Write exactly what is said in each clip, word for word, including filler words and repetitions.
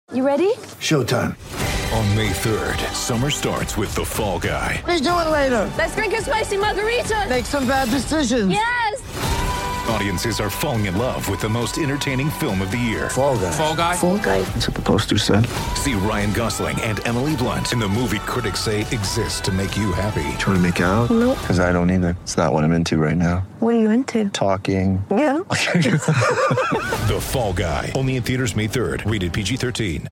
You ready? Showtime. On May third, summer starts with The Fall Guy. Let's do it later. Let's drink a spicy margarita. Make some bad decisions. Yes! Audiences are falling in love with the most entertaining film of the year. Fall Guy. Fall Guy? Fall guy. That's what the poster said. See Ryan Gosling and Emily Blunt in the movie critics say exists to make you happy. Trying to make it out? Nope. Because I don't either. It's not what I'm into right now. What are you into? Talking. Yeah. The Fall Guy. Only in theaters May third. Rated P G thirteen.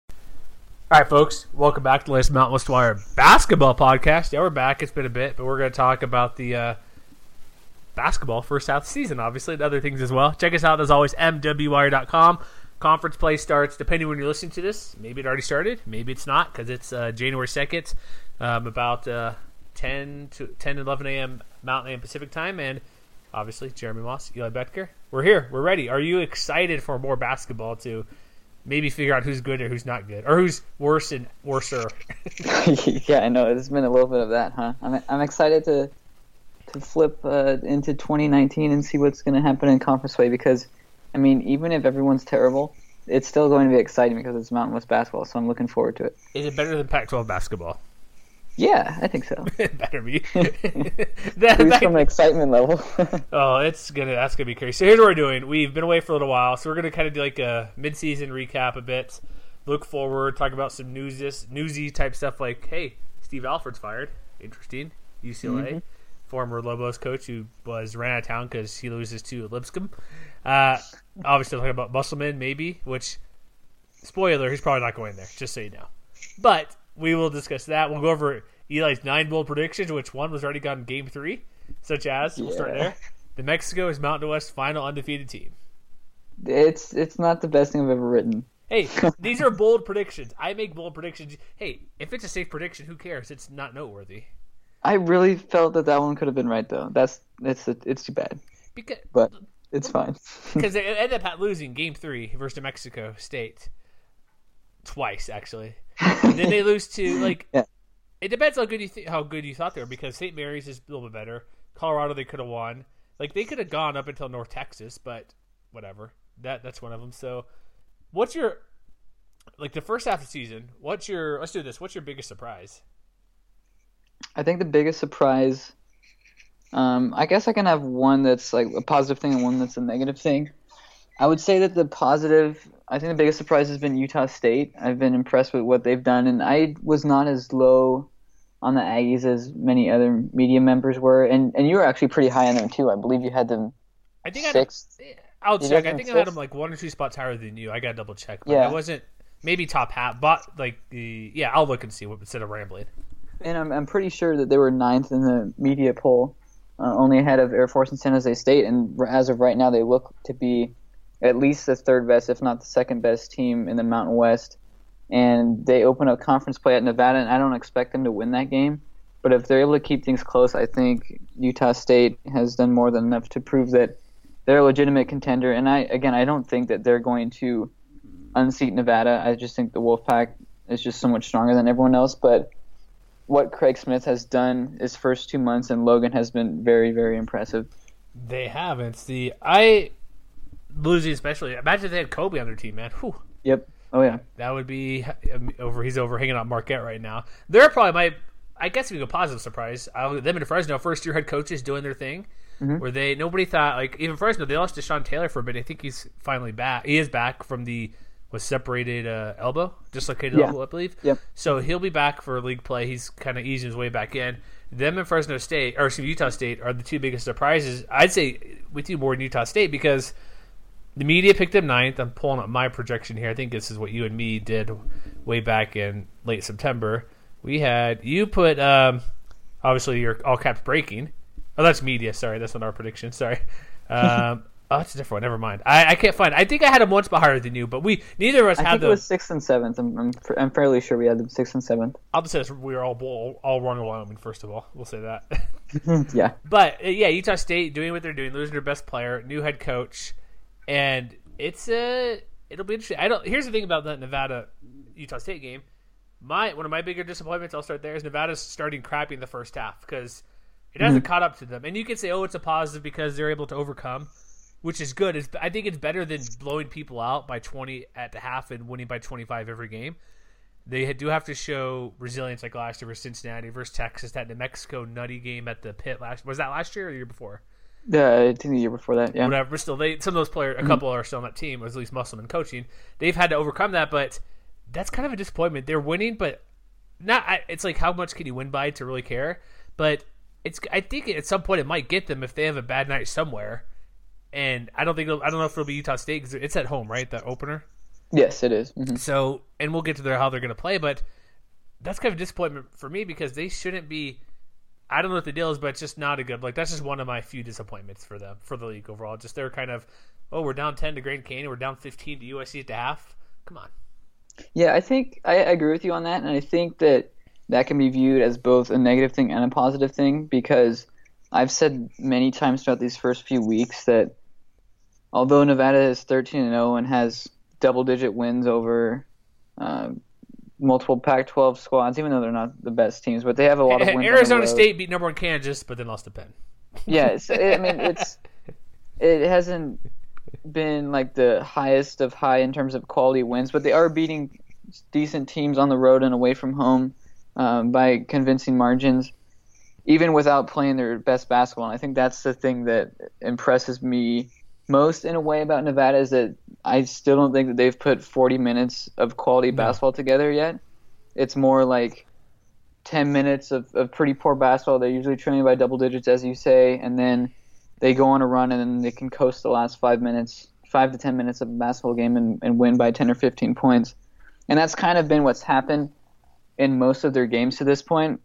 All right, folks, welcome back to the latest Mountain West Wire basketball podcast. Yeah, we're back. It's been a bit, but we're going to talk about the uh, basketball first half of the season, obviously, and other things as well. Check us out, as always, M W wire dot com. Conference play starts, depending when you're listening to this. Maybe it already started. Maybe it's not, because it's uh, January second, um, about uh, ten to ten, eleven a.m. Mountain and Pacific time, and obviously, Jeremy Moss, Eli Bettker. We're here. We're ready. Are you excited for more basketball to maybe figure out who's good or who's not good, or who's worse and worser? Yeah, I know. There's been a little bit of that, huh? I'm I'm excited to to flip uh, into twenty nineteen and see what's going to happen in conference play because, I mean, even if everyone's terrible, it's still going to be exciting because it's Mountain West basketball, so I'm looking forward to it. Is it better than Pac twelve basketball? Yeah, I think so. It better be. At least from an excitement level. Oh, it's gonna that's gonna be crazy. So here's what we're doing. We've been away for a little while, so we're gonna kind of do like a mid-season recap a bit, look forward, talk about some newsies, newsy type stuff like, hey, Steve Alford's fired. Interesting. U C L A, mm-hmm. Former Lobos coach who was ran out of town because he loses to Lipscomb. Uh, obviously, talking about Musselman maybe, which spoiler, he's probably not going there. Just so you know, but we will discuss that. We'll go over Eli's nine bold predictions, which one was already gone in game three, such as, we'll yeah. start there. The Mexico is Mountain West final undefeated team. It's it's not the best thing I've ever written. Hey, these are bold predictions. I make bold predictions. Hey, if it's a safe prediction, who cares? It's not noteworthy. I really felt that that one could have been right, though. That's it's it's too bad. Because, but it's fine. Because they ended up losing game three versus New Mexico State. Twice, actually. And then they lose to, like, yeah. It depends how good you th- how good you thought they were, because Saint Mary's is a little bit better. Colorado, they could have won. Like, they could have gone up until North Texas, but whatever. That That's one of them. So, what's your, like, the first half of the season, what's your, let's do this, what's your biggest surprise? I think the biggest surprise, um, I guess I can have one that's, like, a positive thing and one that's a negative thing. I would say that the positive, I think the biggest surprise has been Utah State. I've been impressed with what they've done, and I was not as low on the Aggies as many other media members were, and, and you were actually pretty high on them too. I believe you had them I think sixth. I I'll you check. I think sixth? I had them like one or two spots higher than you. I got to double check. But yeah. I wasn't maybe top half, but like the yeah. I'll look and see what instead of rambling. And I'm I'm pretty sure that they were ninth in the media poll, uh, only ahead of Air Force and San Jose State, and as of right now, they look to be at least the third best, if not the second best team in the Mountain West. And they open up conference play at Nevada, and I don't expect them to win that game. But if they're able to keep things close, I think Utah State has done more than enough to prove that they're a legitimate contender. And I, again, I don't think that they're going to unseat Nevada. I just think the Wolfpack is just so much stronger than everyone else. But what Craig Smith has done his first two months in Logan has been very, very impressive. They haven't. The I losing especially. Imagine if they had Kobe on their team, man. Whew. Yep. Oh yeah. That would be over. He's over hanging out Marquette right now. They're probably my. I guess if you go positive surprise, I'll them and Fresno, first year head coaches doing their thing, mm-hmm. where they nobody thought like even Fresno they lost to Sean Taylor for a bit. I think he's finally back. He is back from the was separated uh, elbow, dislocated yeah. elbow, I believe. Yep. So he'll be back for league play. He's kind of easing his way back in. Them and Fresno State, or excuse me, Utah State, are the two biggest surprises. I'd say with you more than Utah State because the media picked them ninth. I'm pulling up my projection here. I think this is what you and me did way back in late September. We had you put um, obviously your all caps breaking. Oh, that's media. Sorry, that's not our prediction. Sorry. Um, oh, that's a different one. Never mind. I, I can't find. I think I had them one spot higher than you, but we neither of us I had think them. it was sixth and seventh. I'm, I'm I'm fairly sure we had them sixth and seventh. I'll just say this, we were all all, all wrong in Wyoming. First of all, we'll say that. Yeah. But uh, yeah, Utah State doing what they're doing, losing their best player, new head coach, and it's uh, it'll be interesting. I don't. Here's the thing about that Nevada Utah State game. My one of my bigger disappointments, I'll start there, is Nevada's starting crappy in the first half because it hasn't mm-hmm. caught up to them. And you can say, oh, it's a positive because they're able to overcome which is good. It's, I think it's better than blowing people out by twenty at the half and winning by twenty-five every game. They do have to show resilience like last year versus Cincinnati versus Texas. That New Mexico nutty game at the pit last was that last year or the year before? Yeah, I think the year before that. Yeah, whatever. But still, they some of those players, a Mm-hmm. couple are still on that team. At least Musselman coaching. They've had to overcome that, but that's kind of a disappointment. They're winning, but not. It's like how much can you win by to really care? But it's. I think at some point it might get them if they have a bad night somewhere. And I don't think it'll, I don't know if it'll be Utah State because it's at home, right? The opener. Yes, it is. Mm-hmm. So, and we'll get to their, how they're going to play, but that's kind of a disappointment for me because they shouldn't be. I don't know what the deal is, but it's just not a good. Like that's just one of my few disappointments for them for the league overall. Just they're kind of, oh, we're down ten to Grand Canyon, we're down fifteen to U S C at the half. Come on. Yeah, I think I agree with you on that, and I think that that can be viewed as both a negative thing and a positive thing because I've said many times throughout these first few weeks that although Nevada is thirteen and oh and has double-digit wins over uh, multiple Pac twelve squads, even though they're not the best teams, but they have a lot of wins. Arizona on the road. State beat number one Kansas, but then lost to Penn. Yeah, it's, I mean it's it hasn't been like the highest of high in terms of quality wins, but they are beating decent teams on the road and away from home um, by convincing margins, even without playing their best basketball. And I think that's the thing that impresses me most in a way about Nevada is that I still don't think that they've put forty minutes of quality no. basketball together yet. It's more like ten minutes of, of pretty poor basketball. They're usually trailing by double digits, as you say, and then they go on a run and then they can coast the last five minutes, five to ten minutes of a basketball game and, and win by ten or fifteen points. And that's kind of been what's happened in most of their games to this point.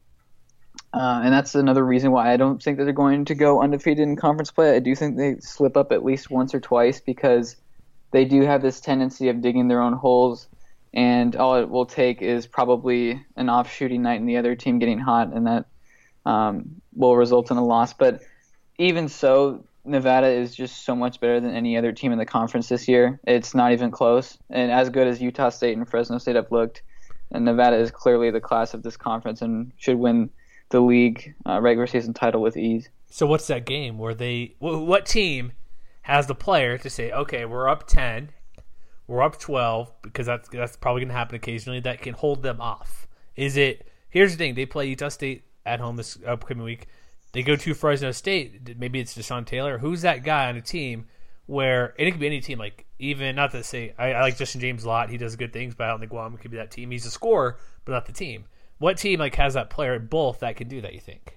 Uh, and that's another reason why I don't think that they're going to go undefeated in conference play. I do think they slip up at least once or twice because they do have this tendency of digging their own holes, and all it will take is probably an off-shooting night and the other team getting hot, and that um, will result in a loss. But even so, Nevada is just so much better than any other team in the conference this year. It's not even close. And as good as Utah State and Fresno State have looked, and Nevada is clearly the class of this conference and should win the league uh, regular season title with ease. So what's that game where they – what team has the player to say, okay, we're up ten, we're up twelve, because that's, that's probably going to happen occasionally, that can hold them off? Is it – here's the thing. They play Utah State at home this upcoming week. They go to Fresno State. Maybe it's Deshaun Taylor. Who's that guy on a team where – and it could be any team. Like even – not to say – I like Justin James a lot. He does good things, but I don't think Guam could be that team. He's a scorer, but not the team. What team like has that player both that can do that, you think?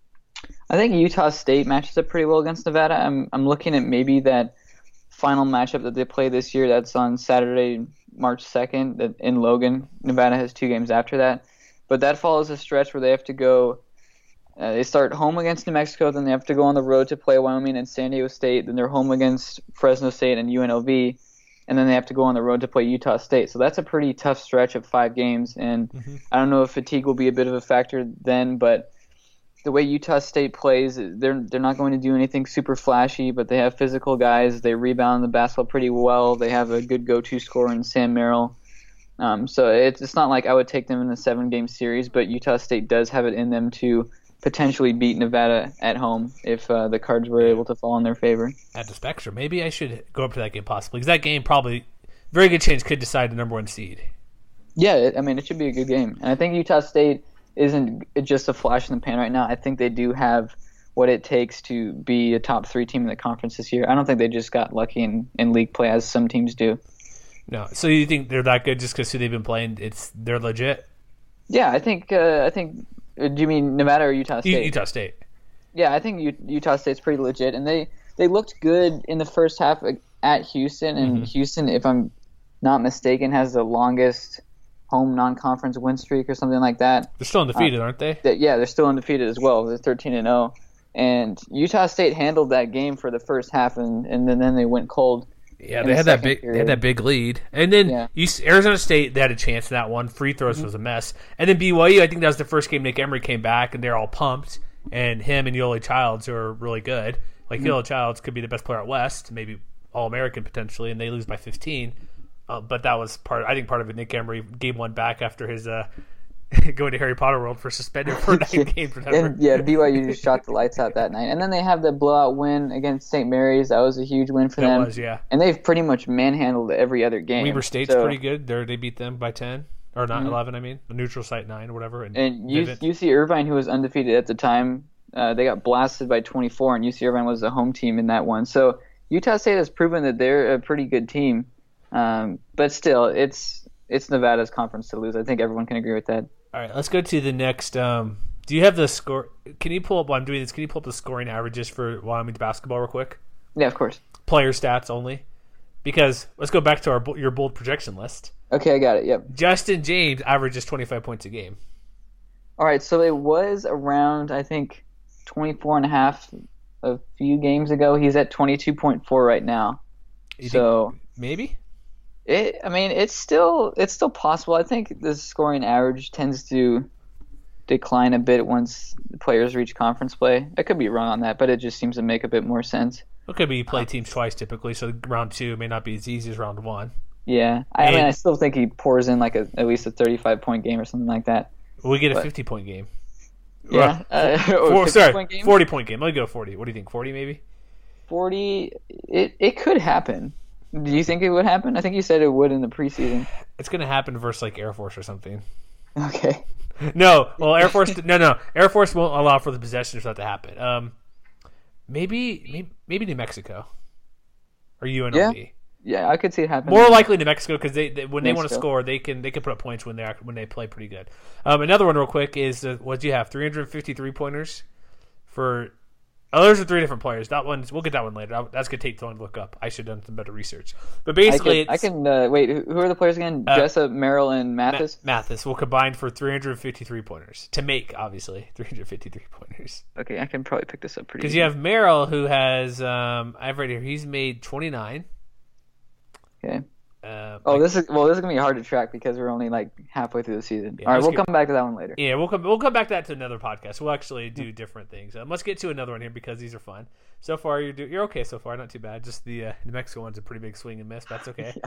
I think Utah State matches up pretty well against Nevada. I'm I'm looking at maybe that final matchup that they play this year. That's on Saturday, March second in Logan. Nevada has two games after that. But that follows a stretch where they have to go uh, – they start home against New Mexico, then they have to go on the road to play Wyoming and San Diego State, then they're home against Fresno State and U N L V, and then they have to go on the road to play Utah State. So that's a pretty tough stretch of five games, and mm-hmm. I don't know if fatigue will be a bit of a factor then, but the way Utah State plays, they're they're not going to do anything super flashy, but they have physical guys. They rebound the basketball pretty well. They have a good go-to scorer in Sam Merrill. Um, so it's, it's not like I would take them in a seven-game series, but Utah State does have it in them to potentially beat Nevada at home if uh, the cards were able to fall in their favor. At the Spectrum. Maybe I should go up to that game possibly, because that game probably, very good chance, could decide the number one seed. Yeah, it, I mean, it should be a good game. And I think Utah State isn't just a flash in the pan right now. I think they do have what it takes to be a top three team in the conference this year. I don't think they just got lucky in, in league play, as some teams do. No. So you think they're that good just because who they've been playing, it's they're legit? Yeah, I think, uh, I think do you mean Nevada or Utah State? Utah State. Yeah, I think U- Utah State's pretty legit, and they, they looked good in the first half at Houston, and mm-hmm. Houston, if I'm not mistaken, has the longest home non-conference win streak or something like that. They're still undefeated, uh, aren't they? That, yeah, they're still undefeated as well. They're thirteen and oh, and Utah State handled that game for the first half, and, and then, then they went cold. Yeah, they had that big. Period. They had that big lead, and then yeah. you, Arizona State, they had a chance in that one. Free throws mm-hmm. was a mess, and then B Y U. I think that was the first game Nick Emery came back, and they're all pumped. And him and Yoli Childs are really good. Like mm-hmm. Yoli Childs could be the best player at West, maybe All American potentially, and they lose by fifteen. Uh, but that was part. I think part of it. Nick Emery gave one back after his uh, going to Harry Potter World for suspended for nine games. And, yeah, B Y U just shot the lights out that night. And then they have the blowout win against Saint Mary's. That was a huge win for that them. was, yeah. And they've pretty much manhandled every other game. Weber State's so, pretty good. They they beat them by ten. Or not mm-hmm. eleven, I mean. A neutral site nine or whatever. And, and U- UC Irvine, who was undefeated at the time, uh, they got blasted by twenty-four, and U C Irvine was the home team in that one. So Utah State has proven that they're a pretty good team. Um, but still, it's it's Nevada's conference to lose. I think everyone can agree with that. All right, let's go to the next. Um, do you have the score? Can you pull up, while I'm doing this, can you pull up the scoring averages for Wyoming basketball real quick? Yeah, of course. Player stats only. Because let's go back to our your bold projection list. Okay, I got it. Yep. Justin James averages twenty-five points a game. All right, so it was around, I think, twenty-four and a half a few games ago. He's at twenty-two point four right now. You so maybe? It, I mean, it's still it's still possible. I think the scoring average tends to decline a bit once the players reach conference play. I could be wrong on that, but it just seems to make a bit more sense. It could be you play teams twice typically, so round two may not be as easy as round one. Yeah, I and, mean, I still think he pours in like a, at least a thirty-five point game or something like that. We get a but, fifty point game. Yeah, uh, Four, sorry, point game? forty point game. Let me go forty. What do you think? Forty maybe? Forty. It it could happen. Do you think it would happen? I think you said it would in the preseason. It's going to happen versus like Air Force or something. Okay. No, well, Air Force. no, no, Air Force won't allow for the possession for that to happen. Um, maybe, maybe, maybe New Mexico or U N L V. Yeah, yeah, I could see it happening. More likely New Mexico because they, they when they want to Mexico. score, they can they can put up points when they are, when they play pretty good. Um, another one real quick is uh, what do you have? three hundred fifty-three pointers for. Oh, those are three different players. That one's we'll get that one later. That's gonna take too long to look up. I should have done some better research. But basically, I can, I can uh, wait. Who are the players again? Uh, Jessup, Merrill, and Mathis. Ma- Mathis will combine for three hundred fifty-three pointers to make obviously three hundred fifty-three pointers. Okay, I can probably pick this up pretty. Because you have Merrill who has um, I've right here. He's made twenty-nine. Okay. Uh, oh, like, this is well. This is gonna be hard to track because we're only like halfway through the season. Yeah, All right, we'll get, come back to that one later. Yeah, we'll come. We'll come back to that to another podcast. We'll actually do different things. Um, let's get to another one here because these are fun. So far, you're do, you're okay so far. Not too bad. Just the uh, New Mexico one's a pretty big swing and miss. But that's okay.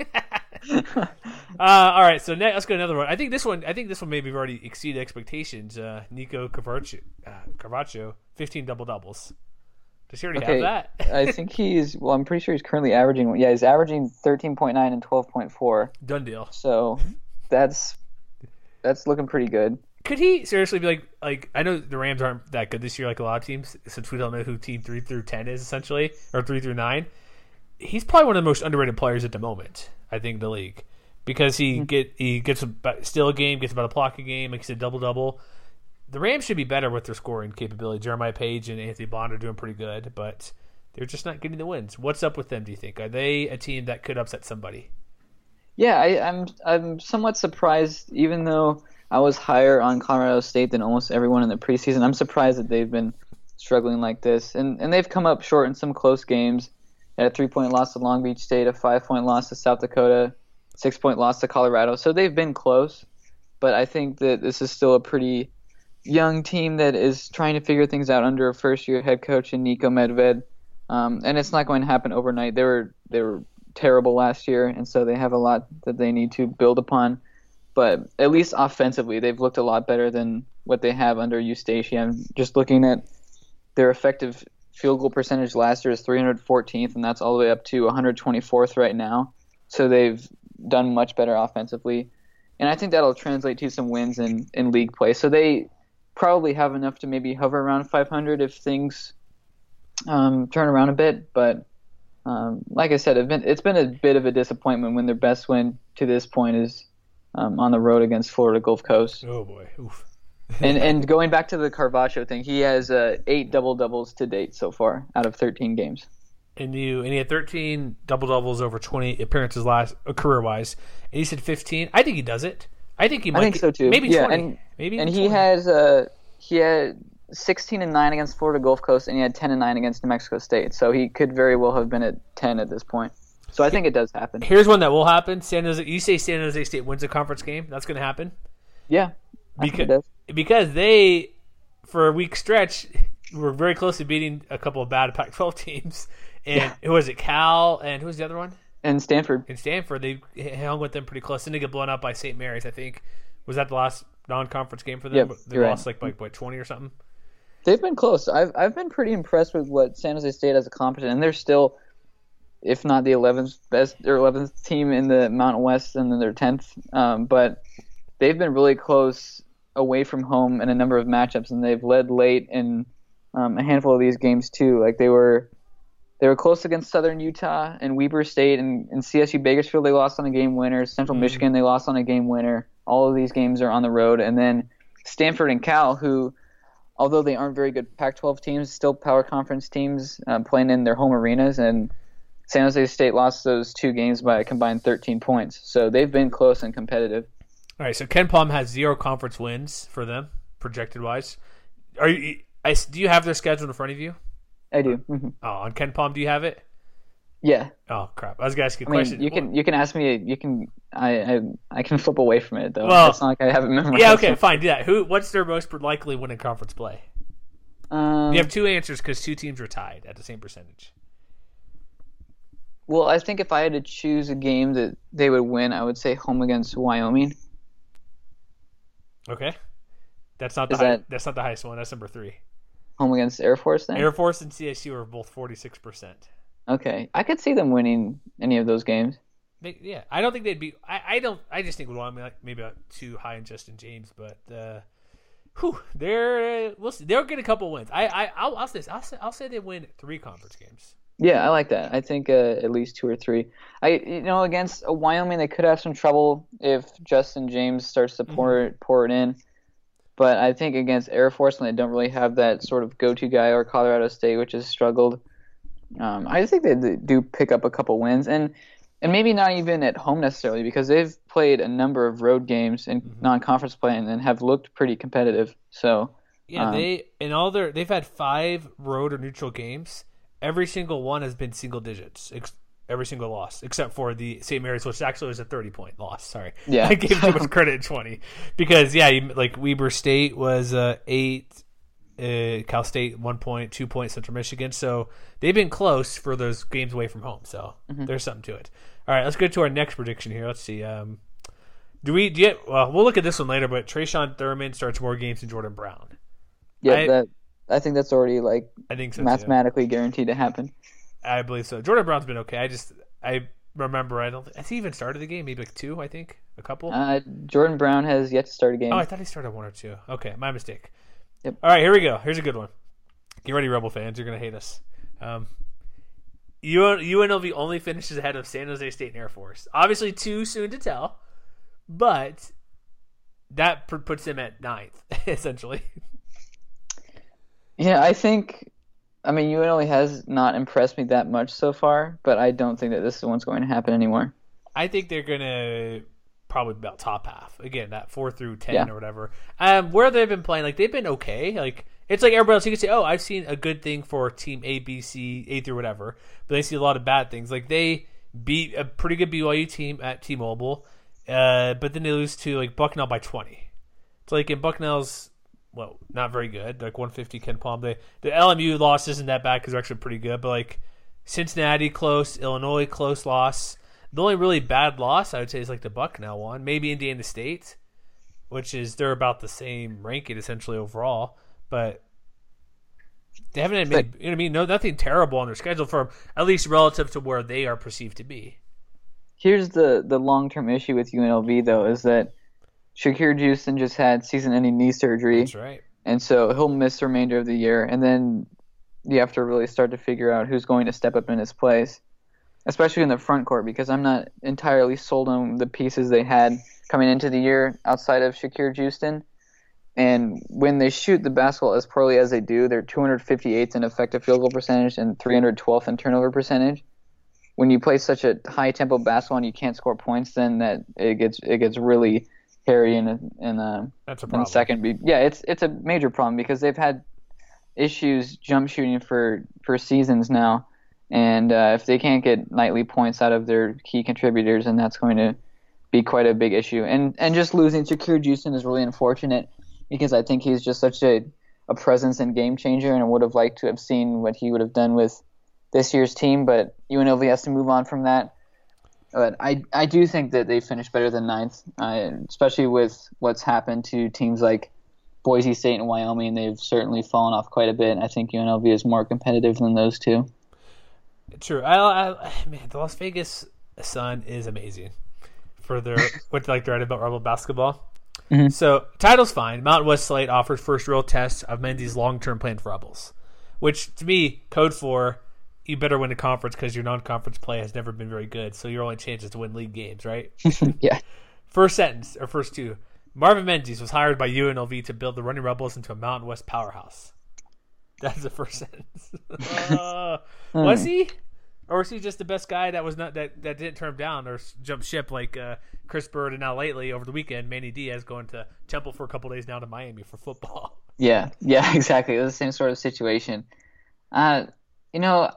uh, all right, so next, let's go to another one. I think this one. I think this one maybe already exceeded expectations. Uh, Nico Carvacho, uh, Carvacho, fifteen double doubles. Does he already okay, have that? I think he's. Well, I'm pretty sure he's currently averaging. Yeah, he's averaging thirteen point nine and twelve point four. Done deal. So that's that's looking pretty good. Could he seriously be like like I know the Rams aren't that good this year, like a lot of teams, since we don't know who team three through ten is essentially, or three through nine. He's probably one of the most underrated players at the moment, I think, in the league, because he mm-hmm. get he gets a steal a game, gets about a block a game, makes a double double. The Rams should be better with their scoring capability. Jeremiah Page and Anthony Bond are doing pretty good, but they're just not getting the wins. What's up with them? Do you think are they a team that could upset somebody? Yeah, I, I'm I'm somewhat surprised, even though I was higher on Colorado State than almost everyone in the preseason. I'm surprised that they've been struggling like this. And and they've come up short in some close games. They had a three-point loss to Long Beach State, a five-point loss to South Dakota, six-point loss to Colorado. So they've been close. But I think that this is still a pretty young team that is trying to figure things out under a first-year head coach in Nico Medved. Um, and it's not going to happen overnight. They were they were terrible last year, and so they have a lot that they need to build upon. But at least offensively, they've looked a lot better than what they have under Eustacia. I'm just looking at their effective field goal percentage last year is three hundred fourteenth, and that's all the way up to one hundred twenty-fourth right now. So they've done much better offensively. And I think that'll translate to some wins in, in league play. So they probably have enough to maybe hover around five hundred if things um, turn around a bit. But um, like I said, it's been, it's been a bit of a disappointment when their best win to this point is um, on the road against Florida Gulf Coast. Oh, boy. Oof. and and going back to the Carvacho thing, he has uh, eight double-doubles to date so far out of thirteen games. And you and he had thirteen double-doubles over twenty appearances last uh, career-wise. And you said fifteen. I think he does it. I think he might. I think so too. Maybe yeah, twenty. And, maybe and twenty. he has uh he had sixteen and nine against Florida Gulf Coast, and he had ten and nine against New Mexico State. So he could very well have been at ten at this point. So I think it does happen. Here's one that will happen. San Jose. You say San Jose State wins a conference game. That's going to happen. Yeah, I because think it does. because they for a week stretch were very close to beating a couple of bad Pac twelve teams. And yeah. Who was it? Cal and who was the other one? And Stanford. And Stanford, they hung with them pretty close. Didn't they get blown out by Saint Mary's? I think was that the last non-conference game for them. Yep, They you're lost right. like by what twenty or something. They've been close. I've I've been pretty impressed with what San Jose State has accomplished, and they're still, if not the eleventh best or eleventh team in the Mountain West, and then they're tenth. Um, but they've been really close away from home in a number of matchups, and they've led late in um, a handful of these games too. Like they were. They were close against Southern Utah and Weber State, and, and C S U Bakersfield they lost on a game winner. Central mm. Michigan they lost on a game winner. All of these games are on the road. And then Stanford and Cal, who, although they aren't very good Pac twelve teams, still power conference teams um, playing in their home arenas. And San Jose State lost those two games by a combined thirteen points. So they've been close and competitive. All right, so Ken Palm has zero conference wins for them, projected-wise. Are you? I, do you have their schedule in front of you? I do. Mm-hmm. Oh, on Ken Palm, do you have it? Yeah. Oh crap! I was gonna ask you a I mean, question. you can you can ask me. You can I, I I can flip away from it though. Well, it's not like I have it memorized. Yeah. Okay. Fine. Do that. Who? What's their most likely win in conference play? Um, you have two answers because two teams are tied at the same percentage. Well, I think if I had to choose a game that they would win, I would say home against Wyoming. Okay. That's not the Is high, that- that's not the highest one. That's number three. Home against Air Force then? Air Force and C S U are both forty-six percent. Okay. I could see them winning any of those games. They, yeah, I don't think they'd be. I, I don't. I just think Wyoming like maybe not too high in Justin James, but uh, whew, they're we'll see. They'll get a couple wins. I I I'll, I'll say this. I'll say I'll say they win three conference games. Yeah, I like that. I think uh, at least two or three. I you know against a Wyoming they could have some trouble if Justin James starts to pour Mm-hmm. it pour it in. But I think against Air Force, when they don't really have that sort of go-to guy, or Colorado State, which has struggled, um, I think they do pick up a couple wins, and and maybe not even at home necessarily, because they've played a number of road games in Mm-hmm. non-conference play and, and have looked pretty competitive. So Yeah, um, they in all their they've had five road or neutral games. Every single one has been single digits. Ex- every single loss, except for the Saint Mary's, which actually was a thirty-point loss. Sorry, Yeah. I gave too much credit at twenty because yeah, you, like Weber State was uh, eight, uh, Cal State one point, two point, Central Michigan. So they've been close for those games away from home. So Mm-hmm. there's something to it. All right, let's go to our next prediction here. Let's see. Um, do we? Do you, well, we'll look at this one later. But Trayshawn Thurman starts more games than Jordan Brown. yeah, I- that I think that's already like I think so too. mathematically guaranteed to happen. I believe so. Jordan Brown's been okay. I just I remember I don't think, has he even started the game? Maybe like two, I think. A couple. Uh, Jordan Brown has yet to start a game. oh, I thought he started one or two. Okay, my mistake. Yep. All right, here we go. Here's a good one. Get ready, Rebel fans. You're gonna hate us. Um, U N L V only finishes ahead of San Jose State and Air Force. Obviously, too soon to tell, but that p- puts them at ninth essentially. Yeah, I think. I mean, U N L V has not impressed me that much so far, but I don't think that this is what's going to happen anymore. I think they're gonna probably about top half again, that four through ten Yeah. or whatever. Um, where they've been playing, like they've been okay. Like it's like everybody else. You can say, "Oh, I've seen a good thing for team A, B, C, A through whatever," but they see a lot of bad things. Like they beat a pretty good B Y U team at T-Mobile, uh, but then they lose to like Bucknell by twenty. It's like in Bucknell's, well, not very good. Like one fifty Ken Palm. They, the L M U loss isn't that bad because they're actually pretty good. But like Cincinnati close, Illinois close loss. The only really bad loss I would say is like the Bucknell one, maybe Indiana State, which is they're about the same ranking essentially overall, but they haven't had many, you know what I mean? No, nothing terrible on their schedule for at least relative to where they are perceived to be. Here's the, the long-term issue with U N L V, though, is that Shakir Houston just had season-ending knee surgery, That's right. and so he'll miss the remainder of the year, and then you have to really start to figure out who's going to step up in his place, especially in the front court, because I'm not entirely sold on the pieces they had coming into the year outside of Shakir Houston. And when they shoot the basketball as poorly as they do, they're two hundred fifty-eighth in effective field goal percentage and three hundred twelfth in turnover percentage. When you play such a high tempo basketball and you can't score points, then that it gets it gets really hairy in a, in a, That's a in problem. second. Be- Yeah, it's it's a major problem because they've had issues jump shooting for, for seasons now, and uh, if they can't get nightly points out of their key contributors, then that's going to be quite a big issue. And and just losing Shakir Houston is really unfortunate, because I think he's just such a, a presence and game changer, and I would have liked to have seen what he would have done with this year's team, but U N L V has to move on from that. But I, I do think that they finished better than ninth, uh, especially with what's happened to teams like Boise State and Wyoming. They've certainly fallen off quite a bit. I think U N L V is more competitive than those two. True. I, I man, the Las Vegas Sun is amazing for their what like to write about Rebel basketball. Mm-hmm. So title's fine. Mountain West Slate offers first real test of Menzies' long-term plan for Rebels, which to me code for you better win a conference because your non-conference play has never been very good. So your only chance is to win league games, right? Yeah. First sentence or first two. Marvin Menzies was hired by U N L V to build the Running Rebels into a Mountain West powerhouse. That's the first sentence. uh, was he? Or was he just the best guy that was not that, that didn't turn him down or jump ship like uh, Chris Bird and now lately over the weekend Manny Diaz going to Temple for a couple days now to Miami for football? Yeah, yeah, exactly. It was the same sort of situation. Uh, you know,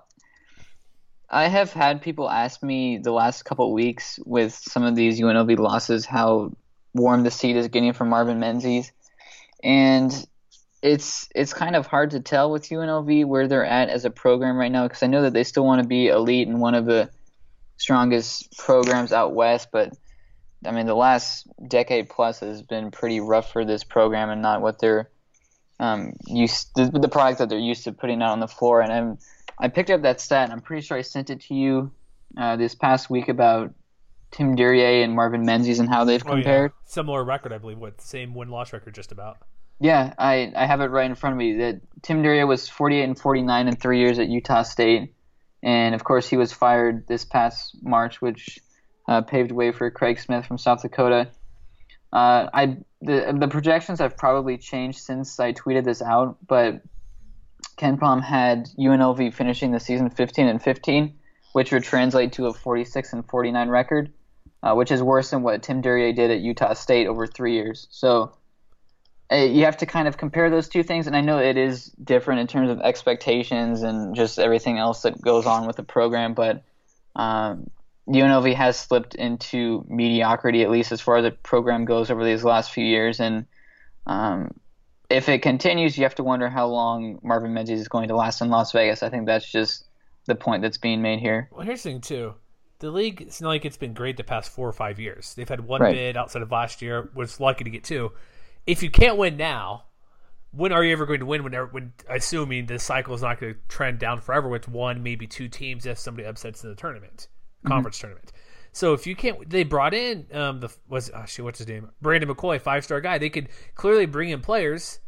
I have had people ask me the last couple of weeks with some of these U N L V losses how warm the seat is getting from Marvin Menzies, and it's it's kind of hard to tell with U N L V where they're at as a program right now because I know that they still want to be elite and one of the strongest programs out west, but I mean the last decade plus has been pretty rough for this program and not what they're um, used the, the product that they're used to putting out on the floor. And I'm I picked up that stat and I'm pretty sure I sent it to you uh, this past week about Tim Duryea and Marvin Menzies and how they've compared. Oh, yeah. Similar record, I believe. What same win-loss record, just about. Yeah, I, I have it right in front of me. That Tim Duryea was forty-eight and forty-nine in three years at Utah State, and of course he was fired this past March, which uh, paved way for Craig Smith from South Dakota. Uh, I the the projections have probably changed since I tweeted this out, but KenPom had U N L V finishing the season fifteen and fifteen, which would translate to a forty-six and forty-nine record. Uh, which is worse than what Tim Duryea did at Utah State over three years. So uh, you have to kind of compare those two things, and I know it is different in terms of expectations and just everything else that goes on with the program, but um, U N L V has slipped into mediocrity, at least as far as the program goes over these last few years, and um, if it continues, you have to wonder how long Marvin Menzies is going to last in Las Vegas. I think that's just the point that's being made here. Well, here's the thing, too. The league, it's not like it's been great the past four or five years. They've had one right. bid outside of last year, was lucky to get two. If you can't win now, when are you ever going to win? When, when assuming the cycle is not going to trend down forever with one, maybe two teams if somebody upsets in the tournament, conference mm-hmm. tournament. So if you can't, they brought in um the was oh shit, what's his name? Brandon McCoy, five star guy. They could clearly bring in players.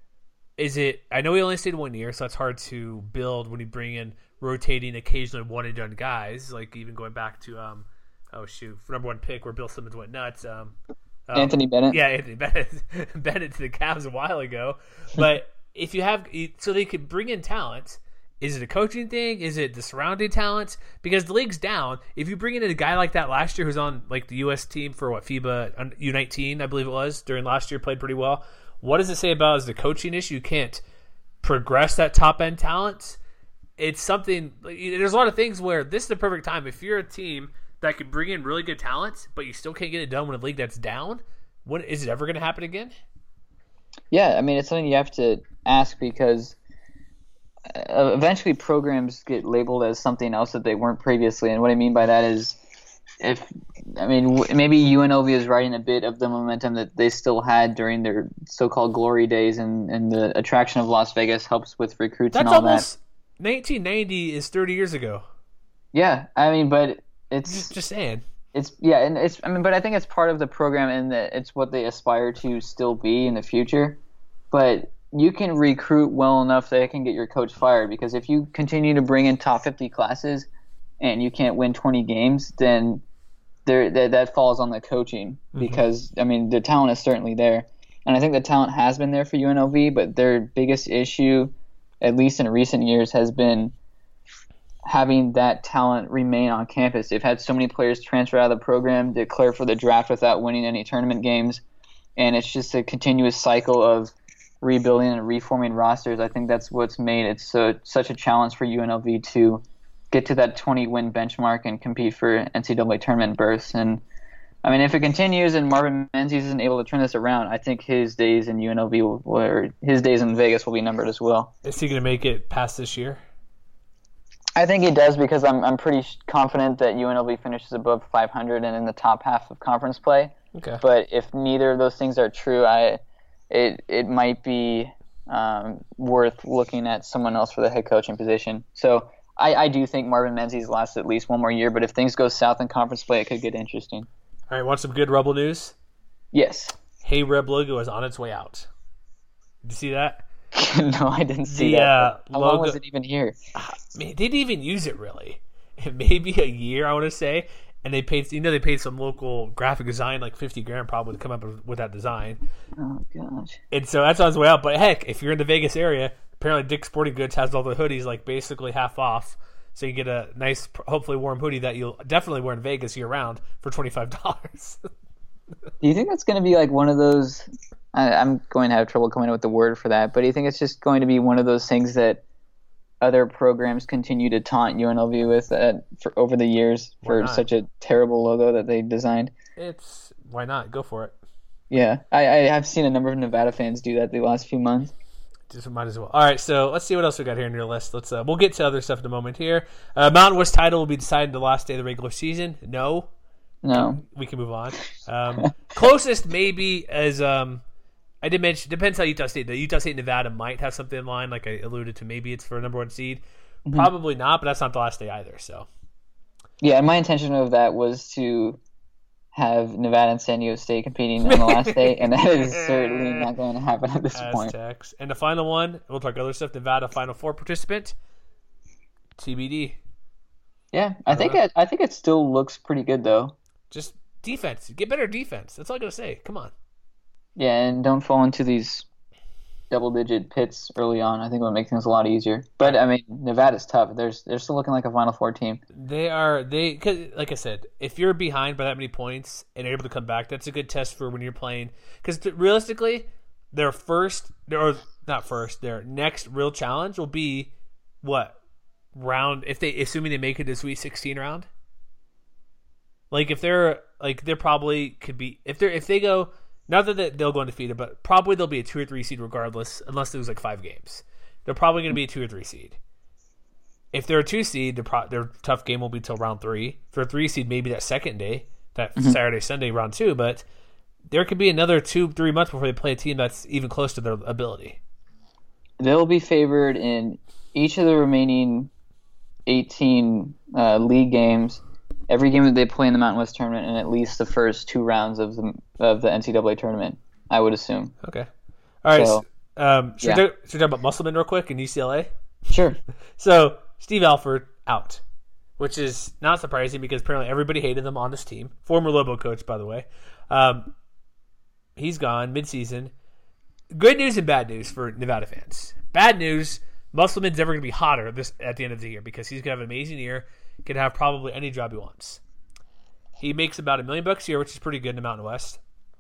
Is it? I know he only stayed one year, so that's hard to build when you bring in rotating occasionally one and done guys, like even going back to um oh shoot number one pick where Bill Simmons went nuts. Um, um Anthony Bennett. Yeah, Anthony Bennett Bennett to the Cavs a while ago. But if you have so they could bring in talent. Is it a coaching thing? Is it the surrounding talent? Because the league's down. If you bring in a guy like that last year who's on like the U S team for what FIBA U nineteen, I believe it was, during last year, played pretty well. What does it say about is the coaching issue? You can't progress that top end talent. It's something. There's a lot of things where this is the perfect time. If you're a team that can bring in really good talent, but you still can't get it done when a league that's down, what is it ever going to happen again? Yeah, I mean it's something you have to ask because uh, eventually programs get labeled as something else that they weren't previously, and what I mean by that is, if I mean maybe U N L V is riding a bit of the momentum that they still had during their so-called glory days, and, and the attraction of Las Vegas helps with recruits that's and all almost, that. nineteen ninety is thirty years ago. Yeah, I mean, but it's just, just saying. It's yeah, and it's I mean, but I think it's part of the program and that it's what they aspire to still be in the future. But you can recruit well enough that it can get your coach fired, because if you continue to bring in top fifty classes and you can't win twenty games, then there that, that falls on the coaching. Mm-hmm. Because I mean, the talent is certainly there, and I think the talent has been there for U N L V, but their biggest issue, at least in recent years, has been having that talent remain on campus. They've had so many players transfer out of the program, declare for the draft without winning any tournament games, and it's just a continuous cycle of rebuilding and reforming rosters. I think that's what's made it so such a challenge for U N L V to get to that twenty-win benchmark and compete for N C double A tournament berths. And I mean, if it continues and Marvin Menzies isn't able to turn this around, I think his days in U N L V will, or his days in Vegas will be numbered as well. Is he going to make it past this year? I think he does because I'm I'm pretty sh- confident that U N L V finishes above five hundred and in the top half of conference play. Okay. But if neither of those things are true, I it it might be um, worth looking at someone else for the head coaching position. So I, I do think Marvin Menzies lasts at least one more year. But if things go south in conference play, it could get interesting. All right, want some good Rebel news? Yes. Hey Reb logo is on its way out. Did you see that? No, I didn't see The, that. uh, How logo- long was it even here? Man, they didn't even use it really. Maybe a year, I want to say. And they paid, you know, they paid some local graphic design like fifty grand probably to come up with that design. Oh gosh. And so that's on its way out. But heck, if you're in the Vegas area, apparently Dick's Sporting Goods has all the hoodies like basically half off. So you get a nice, hopefully warm hoodie that you'll definitely wear in Vegas year round for twenty-five dollars. Do you think that's going to be like one of those? I, I'm going to have trouble coming up with the word for that. But do you think it's just going to be one of those things that other programs continue to taunt U N L V with uh, for over the years Why for not? such a terrible logo that they designed? It's, why not? Go for it. Yeah, I, I have seen a number of Nevada fans do that the last few months. Just might as well. All right, so let's see what else we got here on your list. Let's uh, we'll get to other stuff in a moment here. Uh, Mountain West title will be decided the last day of the regular season. No, No. we can move on. Um, closest maybe as um, I did mention depends how Utah State. The Utah State Nevada might have something in line, like I alluded to. Maybe it's for a number one seed. Mm-hmm. Probably not, but that's not the last day either. So Yeah, and my intention of that was to have Nevada and San Diego State competing on the last day, and that is certainly not going to happen at this point. Aztecs and the final one. We'll talk other stuff. Nevada Final Four participant. T B D. Yeah, I think it, I think it still looks pretty good though. Just defense. Get better defense. That's all I gotta say. Come on. Yeah, and don't fall into these double-digit pits early on. I think it would make things a lot easier. But I mean, Nevada's tough. They're they're still looking like a Final Four team. They are they cause, like I said, if you're behind by that many points and are able to come back, that's a good test for when you're playing. Because th- realistically, their first or not first, their next real challenge will be what round if they assuming they make it to Sweet sixteen round. Like if they're like they're probably could be if they're if they go. Not that they'll go undefeated, but probably they'll be a two or three seed regardless, unless they lose like five games. They're probably going to be a two or three seed. If they're a two seed, their, pro- their tough game will be till round three. If they're a three seed, maybe that second day, that mm-hmm. Saturday, Sunday, round two. But there could be another two, three months before they play a team that's even close to their ability. They'll be favored in each of the remaining eighteen uh, league games. Every game that they play in the Mountain West tournament, and at least the first two rounds of the of the N C double A tournament, I would assume. Okay. All right. So, so, um, should, yeah. we talk, should we talk about Musselman real quick in U C L A? Sure. So Steve Alford out, which is not surprising because apparently everybody hated him on this team. Former Lobo coach, by the way. Um, he's gone midseason. Good news and bad news for Nevada fans. Bad news: Musselman's never going to be hotter this at the end of the year because he's going to have an amazing year. Can have probably any job he wants. He makes about a million bucks a year, which is pretty good in the Mountain West.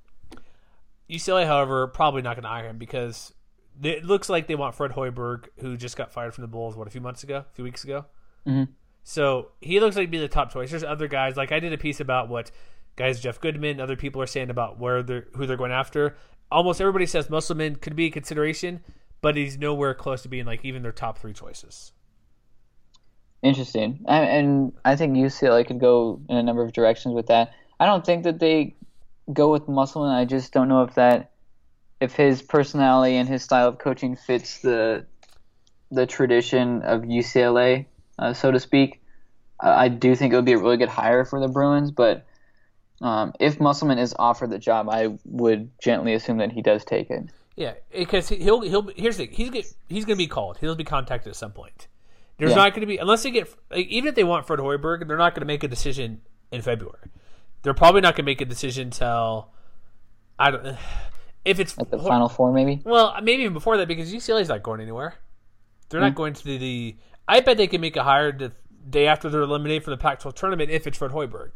U C L A, however, probably not going to hire him because it looks like they want Fred Hoiberg, who just got fired from the Bulls, what, a few months ago, a few weeks ago? Mm-hmm. So he looks like he'd be the top choice. There's other guys, like I did a piece about what guys Jeff Goodman, other people are saying about where they're who they're going after. Almost everybody says Musselman could be a consideration, but he's nowhere close to being like even their top three choices. Interesting. And, and I think U C L A could go in a number of directions with that. I don't think that they go with Musselman. I just don't know if that, if his personality and his style of coaching fits the the tradition of U C L A, uh, so to speak. Uh, I do think it would be a really good hire for the Bruins, but um, if Musselman is offered the job, I would gently assume that he does take it. Yeah, because he'll he'll here's the thing. he's get, he's going to be called. He'll be contacted at some point. There's Yeah. not going to be unless they get like, even if they want Fred Hoiberg, they're not going to make a decision in February. They're probably not going to make a decision till I don't if it's At the Final Four, maybe? well maybe even before that because U C L A's not going anywhere. They're Hmm. not going to the, the. I bet they can make a hire the day after they're eliminated from the Pac twelve tournament if it's Fred Hoiberg.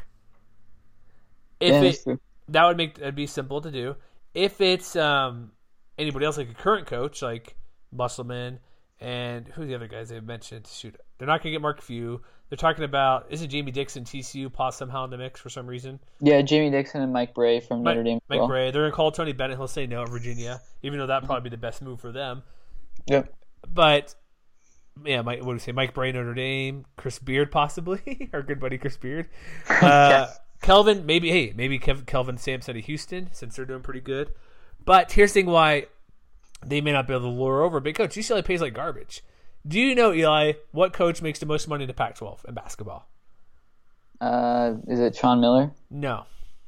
If Yeah, it, that's true. that would make it'd be simple to do. If it's um, anybody else like a current coach like Musselman and who's the other guys they've mentioned? Shoot, they're not going to get Mark Few. They're talking about isn't Jamie Dixon T C U pos somehow in the mix for some reason? Yeah, Jamie Dixon and Mike Bray from Mike, Notre Dame. as Mike well. Bray. They're going to call Tony Bennett. He'll say no at Virginia, even though that'd probably be the best move for them. Yep. But yeah, Mike, what do we say? Mike Bray, Notre Dame, Chris Beard, possibly our good buddy Chris Beard. Uh, Yes. Kelvin, maybe. Hey, maybe Kev, Kelvin Sampson of Houston, since they're doing pretty good. But here's the thing: why they may not be able to lure over. Big coach, U C L A pays like garbage. Do you know, Eli, what coach makes the most money in the Pac twelve in basketball? Uh, is it Sean Miller? No.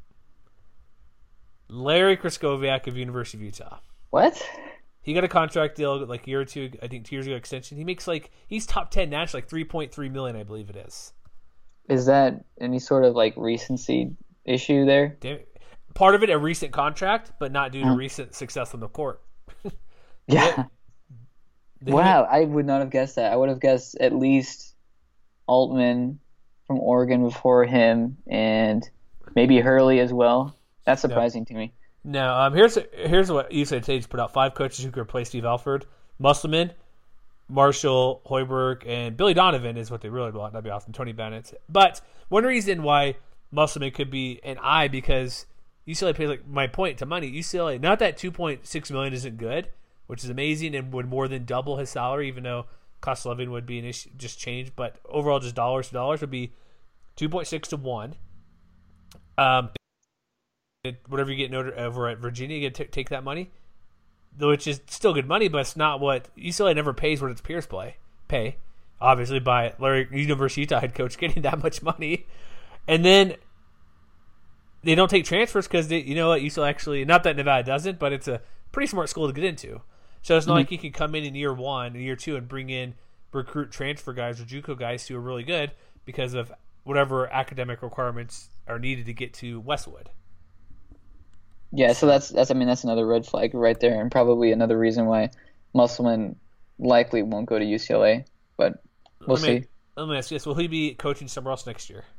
Larry Kraskowiak of University of Utah. What? He got a contract deal like a year or two, I think two years ago extension. He makes like, he's top ten nationally, like three point three million dollars, I believe it is. Is that any sort of like recency issue there? Damn it. Part of it a recent contract, but not due to recent success on the court. Yeah. They- Wow, I would not have guessed that. I would have guessed at least Altman from Oregon before him, and maybe Hurley as well. That's surprising to me. No, um, here's here's what U C L A Today put out: five coaches who could replace Steve Alford. Musselman, Marshall, Hoiberg, and Billy Donovan is what they really want. That'd be awesome. Tony Bennett. But one reason why Musselman could be an I, because U C L A pays, like, my point to money, U C L A, not that two point six million dollars isn't good, which is amazing and would more than double his salary, even though cost of living would be an issue, just change. But overall, just dollars to dollars would be two point six to one. Um, whatever you get over at Virginia, you get to take that money, which is still good money, but it's not what U C L A never pays what its peers play pay. Obviously, by Larry University of Utah head coach getting that much money, and then they don't take transfers because you know what, U C L A actually, not that Nevada doesn't, but it's a pretty smart school to get into. So it's not mm-hmm. like you can come in in year one, and year two, and bring in recruit transfer guys or JUCO guys who are really good because of whatever academic requirements are needed to get to Westwood. Yeah, so that's that's I mean that's another red flag right there, and probably another reason why Musselman likely won't go to U C L A. But we'll let me, see. Let me ask you this: will he be coaching somewhere else next year?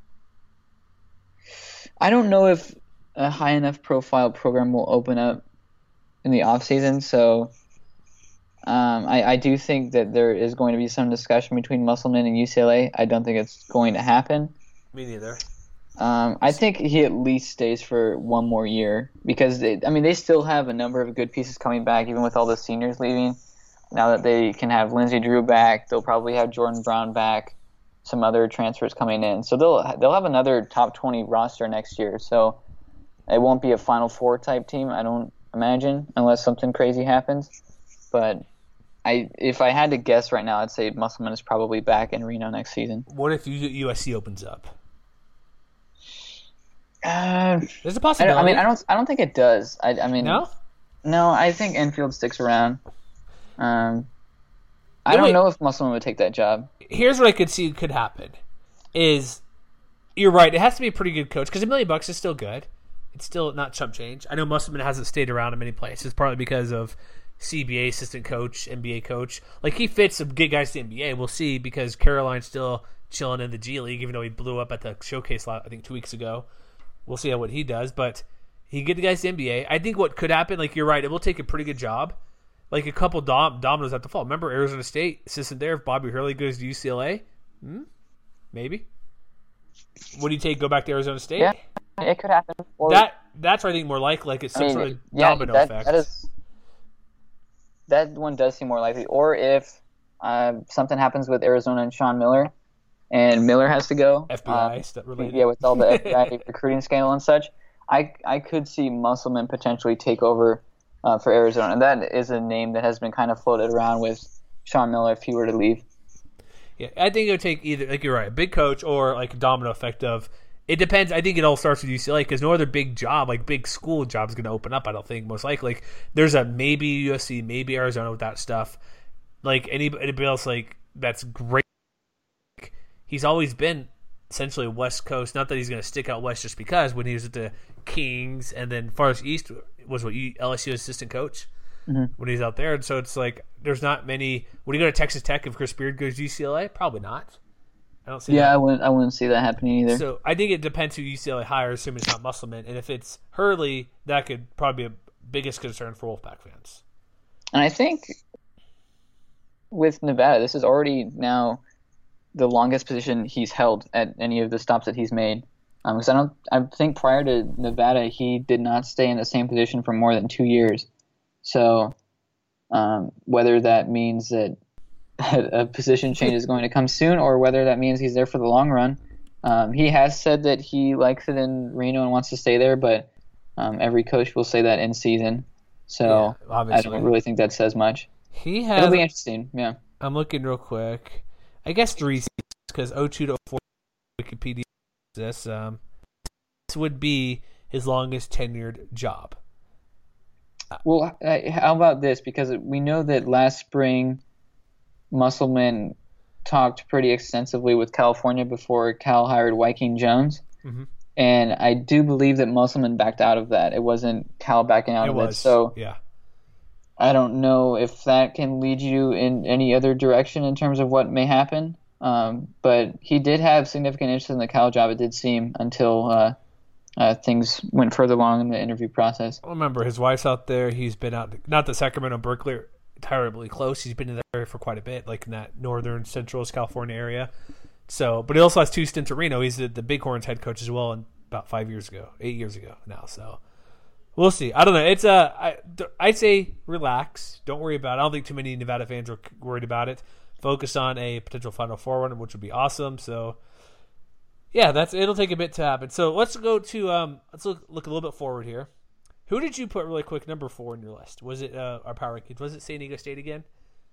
I don't know if a high enough profile program will open up in the off season. So um, I, I do think that there is going to be some discussion between Musselman and U C L A. I don't think it's going to happen. Me neither. Um, I think he at least stays for one more year because they, I mean they still have a number of good pieces coming back, even with all the seniors leaving. Now that they can have Lindsey Drew back, they'll probably have Jordan Brown back, some other transfers coming in, so they'll they'll have another top twenty roster next year. So it won't be a Final Four type team, I don't imagine, unless something crazy happens. But I if I had to guess right now, I'd say Musselman is probably back in Reno next season. What if U S C opens up? Uh, There's a I, possibility. I mean, I don't. I don't think it does. I, I mean, No? no. I think Enfield sticks around. Um, I Wait, don't wait. know if Musselman would take that job. Here's what I could see could happen: is you're right. It has to be a pretty good coach because a million bucks is still good. It's still not chump change. I know Musselman hasn't stayed around in many places, partly because of C B A assistant coach, N B A coach. Like he fits to get guys to the N B A. We'll see because Caroline's still chilling in the G League, even though he blew up at the showcase. I think two weeks ago. We'll see how what he does, but he get the guys to the N B A. I think what could happen, like you're right, it will take a pretty good job. Like a couple dom- dominoes have to fall. Remember Arizona State assistant there. If Bobby Hurley goes to U C L A, hmm? Maybe. What do you take? Go back to Arizona State? Yeah, it could happen. Or, That that's what I think more likely. Like it's some I mean, sort of yeah, domino that, effect. That is. That one does seem more likely. Or if uh, something happens with Arizona and Sean Miller, and Miller has to go. F B I um, stuff related. Yeah, with all the F B I recruiting scandal and such, I I could see Musselman potentially take over uh, for Arizona. And that is a name that has been kind of floated around with Sean Miller if he were to leave. Yeah, I think it would take either, like you're right, a big coach or like a domino effect of. It depends. I think it all starts with U C L A because no other big job, like big school job, is going to open up. I don't think most likely. Like, there's a maybe U S C, maybe Arizona with that stuff. Like anybody, anybody else, like that's great. He's always been essentially West Coast. Not that he's going to stick out West just because when he was at the Kings and then farthest East was what L S U assistant coach mm-hmm. when he's out there. And so it's like there's not many. Would he go to Texas Tech if Chris Beard goes to U C L A? Probably not. I don't see. Yeah, that. I wouldn't. I wouldn't see that happening either. So I think it depends who U C L A hires, assuming it's not Musselman. And if it's Hurley, that could probably be a biggest concern for Wolfpack fans. And I think with Nevada, this is already now the longest position he's held at any of the stops that he's made. Um, because I don't, I think prior to Nevada, he did not stay in the same position for more than two years. So, um, whether that means that a position change is going to come soon, or whether that means he's there for the long run. Um, he has said that he likes it in Reno and wants to stay there, but um, every coach will say that in season. So Yeah, obviously. I don't really think that says much. He has. It'll be interesting. Yeah. I'm looking real quick. I guess three seasons because oh two to oh four Wikipedia this. Um, this would be his longest tenured job. Well, uh, how about this? Because we know that last spring, Musselman talked pretty extensively with California before Cal hired Wyking Jones. Mm-hmm. And I do believe that Musselman backed out of that. It wasn't Cal backing out It of was. it. So Yeah. I don't know if that can lead you in any other direction in terms of what may happen. Um, but he did have significant interest in the Cal job, it did seem, until uh, uh, things went further along in the interview process. Remember, his wife's out there. He's been out, not the Sacramento, Berkeley, terribly close. He's been in that area for quite a bit, like in that northern, central California area. So, but he also has two stints at Reno. He's the, the Bighorns head coach as well, and about five years ago, eight years ago now. So, we'll see. I don't know. It's a. I, I'd say relax. Don't worry about it. I don't think too many Nevada fans are worried about it. Focus on a potential Final Four run, which would be awesome. So, yeah, that's it'll take a bit to happen. So let's go to um. Let's look look a little bit forward here. Who did you put really quick number four in your list? Was it uh, our power rankings? Was it San Diego State again?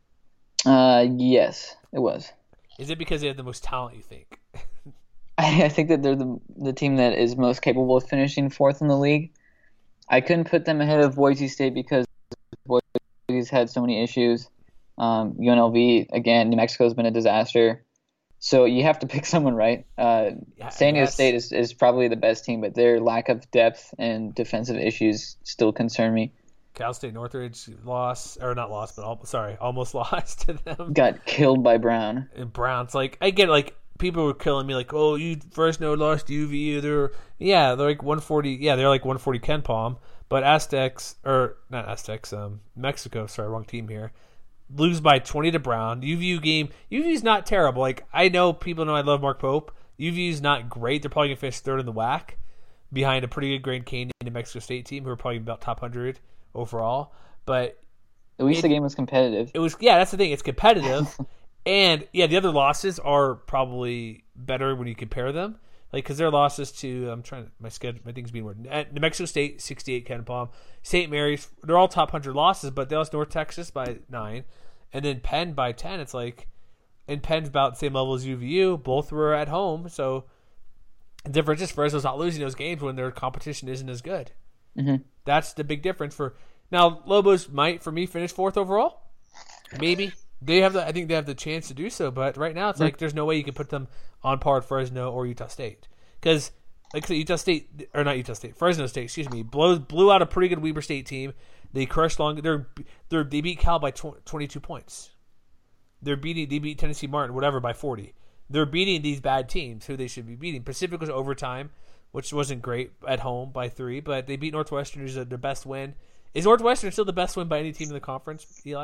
Uh, yes, it was. Is it because they have the most talent, you think? I, I think that they're the the team that is most capable of finishing fourth in the league. I couldn't put them ahead of Boise State because Boise's had so many issues. Um, U N L V, again, New Mexico's been a disaster. So you have to pick someone, right? Uh, Yeah, San Diego that's- State is, is probably the best team, but their lack of depth and defensive issues still concern me. Cal State Northridge lost, or not lost, but al- sorry, almost lost to them. Got killed by Brown. And Browns, like I get, like people were killing me, like, oh, you Fresno lost to U V U. They're yeah, they're like one forty. Yeah, they're like one forty Ken Palm, but Aztecs or not Aztecs, um, Mexico. Sorry, wrong team here. Lose by twenty to Brown. U V U game. U V U's not terrible. Like I know people know I love Mark Pope. U V U's not great. They're probably gonna finish third in the W A C, behind a pretty good Grand Canyon New Mexico State team who are probably about top hundred overall. But At least It- the game was competitive. it was yeah, that's the thing. It's competitive, and yeah, the other losses are probably better when you compare them. Like because their losses to I'm trying to, my schedule my thing's being weird. At New Mexico State sixty-eight Ken Palm, Saint Mary's they're all top hundred losses, but they lost North Texas by nine, and then Penn by ten. It's like, and Penn's about the same level as U V U. Both were at home, so the difference is Fresno's not losing those games when their competition isn't as good. Mhm. That's the big difference for now. Lobos might for me finish fourth overall, maybe. They have the, I think they have the chance to do so, but right now it's like there's no way you can put them on par with Fresno or Utah State because, like I said, Utah State or not Utah State, Fresno State, excuse me, blows blew out a pretty good Weber State team. They crushed long. They're they they beat Cal by tw- twenty-two points. They're beating they beat Tennessee Martin whatever by forty. They're beating these bad teams who they should be beating. Pacific was overtime, which wasn't great at home by three, but they beat Northwestern, who's their best win. Is Northwestern still the best win by any team in the conference, Eli?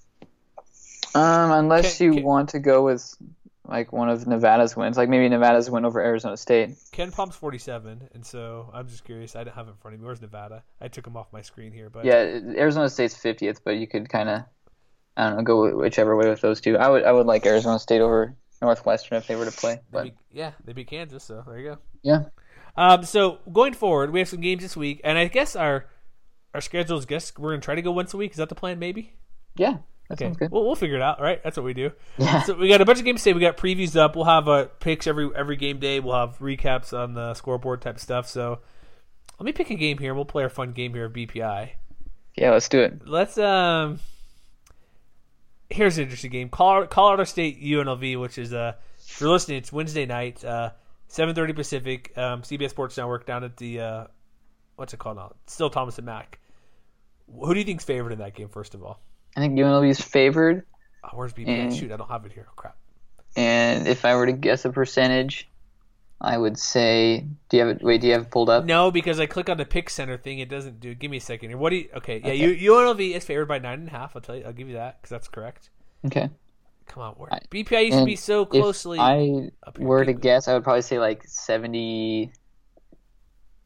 Um, unless Can- you can- want to go with like one of Nevada's wins, like maybe Nevada's win over Arizona State. Ken Palm's forty-seven, and so I'm just curious. I don't have it in front of me. Where's Nevada? I took him off my screen here, but Yeah, Arizona State's fiftieth, but you could kind of, I don't know, go whichever way with those two. I would I would like Arizona State over Northwestern if they were to play. they But beat, yeah, they beat Kansas, so there you go. yeah, Um, so going forward, we have some games this week, and I guess our our schedule is guess we're gonna try to go once a week. Is that the plan? Maybe. yeah, that Okay, sounds good. we'll we'll figure it out, right? That's what we do. Yeah. So we got a bunch of games today. We got previews up. We'll have uh, picks every every game day. We'll have recaps on the scoreboard type stuff. So let me pick a game here. We'll play our fun game here of B P I. Yeah, let's do it. Let's um. Here's an interesting game: Colorado, Colorado State U N L V, which is uh, if you're listening, it's Wednesday night, uh, seven thirty Pacific, um, C B S Sports Network down at the uh, what's it called now? Still Thomas and Mack. Who do you think's favored in that game? First of all, I think U N L V is favored, oh, where's B P I? Mm. Shoot, I don't have it here. Oh, crap. and if I were to guess a percentage, I would say. Do you have it? Wait, do you have it pulled up? No, because I click on the pick center thing, it doesn't do. Give me a second here. What do you? Okay, yeah, Okay. U, U N L V is favored by nine and a half. I'll tell you. I'll give you that because that's correct. Okay. Come on, where I- B P I used to And be so if closely. I up here. were to Keep it. guess, I would probably say like seventy.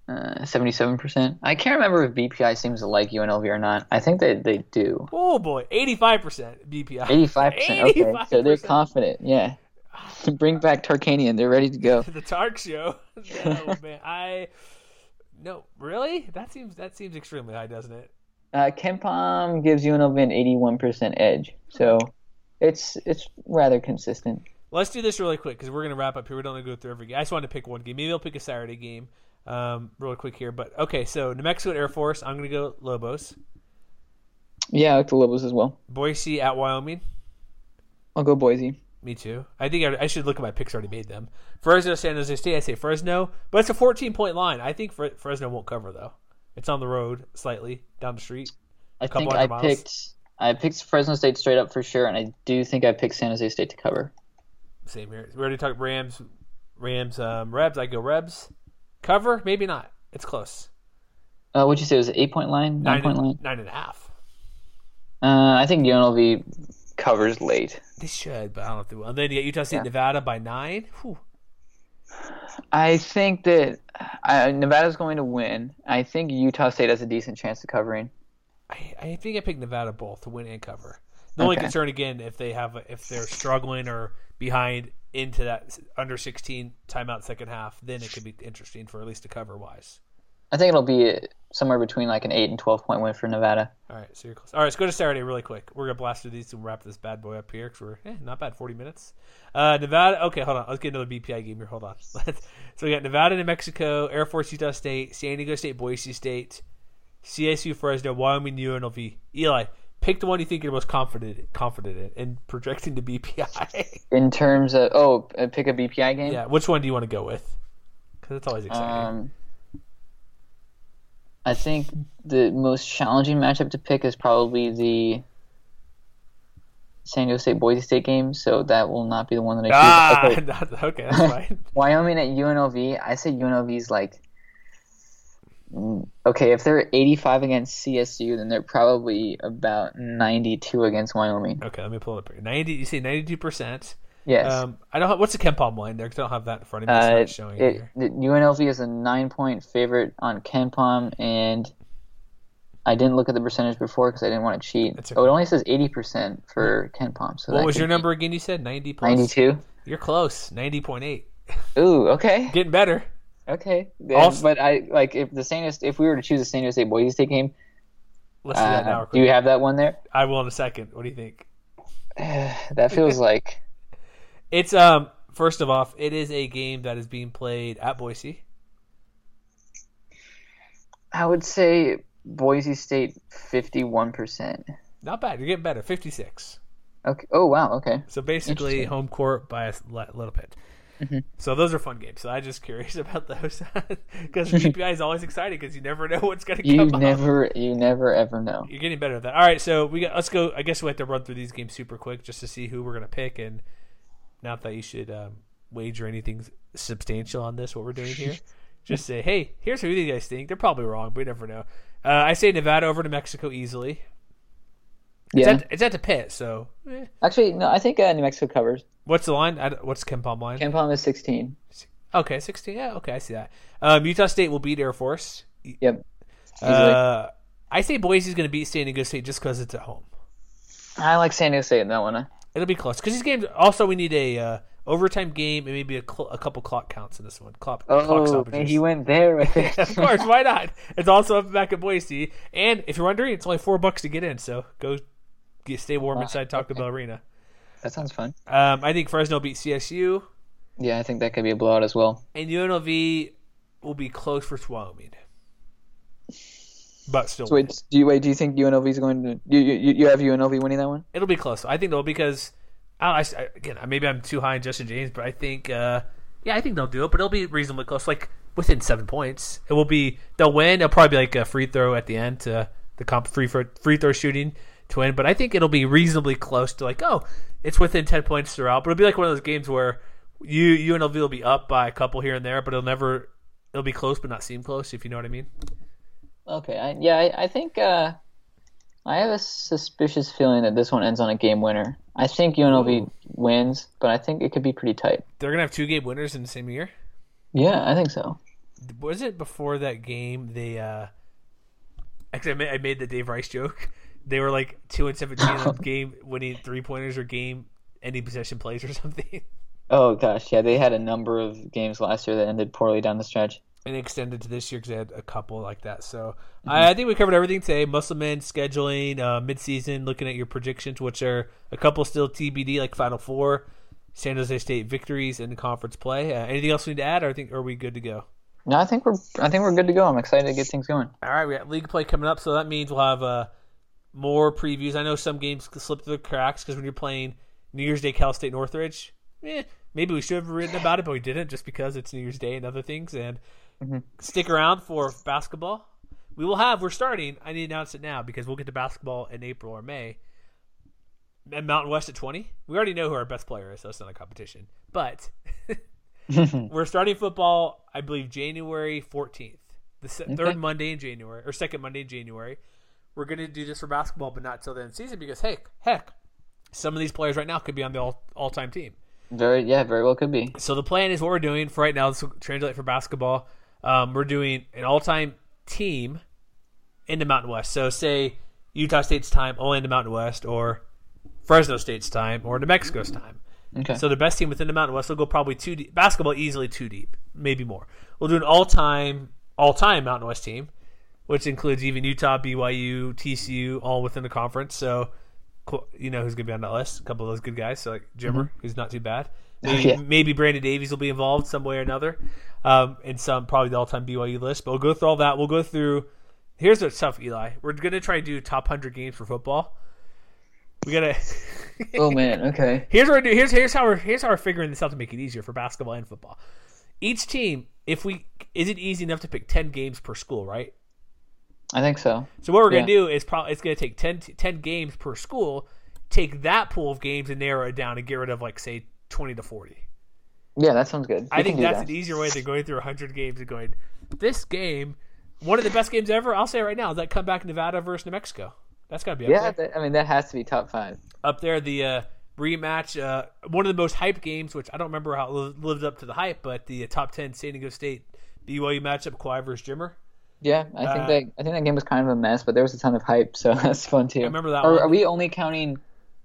uh, seventy-seven percent. I can't remember if B P I seems to like U N L V or not. I think they, they do. Oh, boy. eighty-five percent B P I. eighty-five percent. Okay, eighty-five percent. so they're confident. Yeah. Bring back Tarkanian. They're ready to go. The Tark Show. No, man. I... No, really? That seems that seems extremely high, doesn't it? Uh, KenPom gives U N L V an eighty-one percent edge. So it's it's rather consistent. Let's do this really quick because we're going to wrap up here. We don't want to go through every game. I just wanted to pick one game. Maybe I'll pick a Saturday game um, really quick here. But, okay, so New Mexico at Air Force. I'm going to go Lobos. Yeah, I like the Lobos as well. Boise at Wyoming. I'll go Boise. Me too. I think I, I should look at my picks. Already made them. Fresno, San Jose State. I say Fresno, but it's a fourteen-point line. I think Fre- Fresno won't cover though. It's on the road slightly down the street. I think I miles. picked I picked Fresno State straight up for sure, and I do think I picked San Jose State to cover. Same here. We already talked Rams. Rams. Um, Rebs. I go Rebs. Cover? Maybe not. It's close. Uh, what'd you say? It was an eight-point line? Nine-point nine line? Nine and a half. Uh, I think U N L V covers late. They should, but I don't know if they will. And then you get Utah State, Yeah. Nevada by nine. Whew. I think that uh, Nevada's going to win. I think Utah State has a decent chance of covering. I, I think I picked Nevada both to win and cover. The only Okay. concern again, if they have, a, if they're struggling or behind into that under sixteen timeout second half, then it could be interesting for at least a cover wise. I think it'll be somewhere between like an eight and twelve point win for Nevada. All right, so you're close. All right, let's go to Saturday really quick. We're gonna blast through these and wrap this bad boy up here because we're eh, not bad, forty minutes. Uh, Nevada. Okay, hold on. Let's get another B P I game here. Hold on. Let's, so we got Nevada, New Mexico, Air Force, Utah State, San Diego State, Boise State, C S U, Fresno, Wyoming, U N L V. Eli, pick the one you think you're most confident confident in and projecting the B P I. In terms of oh, uh, pick a B P I game. Yeah, which one do you want to go with? Because it's always exciting. Um, I think the most challenging matchup to pick is probably the San Diego State Boise State game, so that will not be the one that I choose. ah, Okay. not, okay, that's fine. Wyoming at U N L V. I say U N L V's like mm, okay. If they're eighty-five against C S U, then they're probably about ninety-two against Wyoming. Okay, let me pull it up here. Ninety. You say ninety-two percent. Yes. Um, I don't. Have, what's the KenPom line there? Because I don't have that in front of me. It's Uh, not showing it, here. the U N L V is a nine-point favorite on KenPom, and I didn't look at the percentage before because I didn't want to cheat. That's Oh, okay. it only says eighty percent for KenPom. So What that was could your be number again? You said ninety plus. ninety-two. You're close. Ninety point eight. Ooh, okay, Getting better. okay. Then- Also- but I like if the San Diego, if we were to choose a San Diego State Boise State game. Let's do that now. Uh, real do you quick. have that one there? I will in a second. What do you think? That feels like It's um. First of all, it is a game that is being played at Boise. I would say Boise State fifty-one percent. Not bad. You're getting better. Fifty-six. Okay. Oh wow. Okay. So basically, Interesting. home court by a li- little bit. Mm-hmm. So those are fun games. So I'm just curious about those because B P I is always exciting because you never know what's going to You come up. never, you never ever know. You're getting better at that. All right, so we got. Let's go. I guess we have to run through these games super quick just to see who we're going to pick, and not that you should um, wager anything substantial on this. What we're doing here, just say, hey, here's who you guys think. They're probably wrong, but we never know. Uh, I say Nevada over to Mexico easily. It's, Yeah. at, it's at the pit, so eh. Actually, no. I think uh, New Mexico covers. What's the line? I, don't- what's KenPom line? KenPom is sixteen. Okay, sixteen. Yeah, okay, I see that. Um, Utah State will beat Air Force. Yep. Easily. Uh, I say Boise's going to beat San Diego State just because it's at home. I like San Diego State in that one. It'll be close because these games. Also, we need a uh, overtime game and maybe a, cl- a couple clock counts in this one. Clock, clock Oh, stoppages. man, he went there with it. Of course, why not? It's also up back at Boise, and if you're wondering, it's only four bucks to get in. So go get stay warm inside Taco Bell Arena. That sounds fun. Um, I think Fresno beat C S U, Yeah, I think that could be a blowout as well. and U N L V will be close for Wyoming, but still, So wait, do you wait? Do you think U N L V is going to? You you, you have U N L V winning that one? it'll be close. I think though because I, don't know, I again maybe I'm too high on Justin James, but I think uh, yeah I think they'll do it, but it'll be reasonably close, like within seven points. It will be they'll win. It'll probably be like a free throw at the end to the comp free for, free throw shooting to win, but I think it'll be reasonably close to like oh it's within ten points throughout. But it'll be like one of those games where you U N L V will be up by a couple here and there, but it'll never it'll be close but not seem close if you know what I mean. Okay. I, yeah, I, I think uh, I have a suspicious feeling that this one ends on a game winner. I think U N L V Ooh. wins, but I think it could be pretty tight. They're gonna have two game winners in the same year. Yeah, I think so. was it before that game? They uh, actually I made, I made the Dave Rice joke. They were like two and seventeen on game winning three pointers or game ending possession plays or something. Oh gosh, yeah, they had a number of games last year that ended poorly down the stretch. And extended to this year because they had a couple like that. So mm-hmm. I, I think we covered everything today. Musselman, scheduling, uh, midseason, looking at your predictions, which are a couple still T B D, like Final Four, San Jose State victories, and conference play. Uh, anything else we need to add, or I think are we good to go? No, I think we're I think we're good to go. I'm excited to get things going. All right, we got league play coming up, so that means we'll have uh, more previews. I know some games slip through the cracks because when you're playing New Year's Day, Cal State Northridge, eh, maybe we should have written about it, but we didn't just because it's New Year's Day and other things. And mm-hmm. stick around for basketball. We will have, we're starting, I need to announce it now because we'll get to basketball in April or May. And Mountain West at twenty. We already know who our best player is, so it's not a competition. But we're starting football, I believe, January fourteenth. The okay. third Monday in January, or second Monday in January. We're going to do this for basketball, but not till the end of the season because, hey, heck, some of these players right now could be on the all, all-time team. Very, yeah, very well could be. So the plan is what we're doing for right now. This will translate for basketball. Um, we're doing an all-time team in the Mountain West. So say Utah State's time only in the Mountain West, or Fresno State's time, or New Mexico's time. Okay. So the best team within the Mountain West will go probably two deep. Basketball easily two deep, maybe more. We'll do an all-time, all-time Mountain West team, which includes even Utah, B Y U, T C U, all within the conference. So you know who's going to be on that list? A couple of those good guys. So like Jimmer, mm-hmm. who's not too bad. Maybe, yeah. maybe Brandon Davies will be involved some way or another, um, in some probably the all-time B Y U list. But we'll go through all that. We'll go through. Here's what's tough, Eli. We're going to try to do top one hundred games for football. We gotta. Oh man. Okay. Here's what we're doing. Here's here's how we're here's how we're figuring this out to make it easier for basketball and football. Each team, if we is it easy enough to pick ten games per school, right? I think so. So what we're yeah. gonna do is probably it's gonna take ten, ten games per school. Take that pool of games and narrow it down and get rid of like say twenty to forty. Yeah, that sounds good. We I think that's that. an easier way than going through one hundred games and going, this game, one of the best games ever, I'll say it right now, is that comeback Nevada versus New Mexico. That's got to be up yeah, there. Yeah, I mean, that has to be top five. Up there, the uh, rematch, uh, one of the most hyped games, which I don't remember how it lived up to the hype, but the uh, top ten San Diego State B Y U matchup, Kawhi versus Jimmer. Yeah, I think uh, that I think that game was kind of a mess, but there was a ton of hype, so that's fun too. I remember that Are, one. Are we only counting